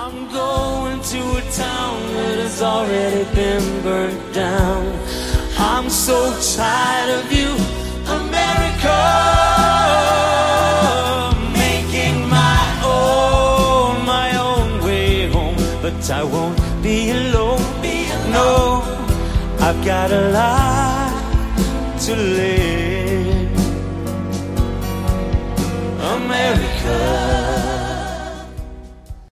I'm going to a town that has already been burnt down. I'm so tired of you, America, making my own way home. But I won't be alone, no, I've got a life to live. America.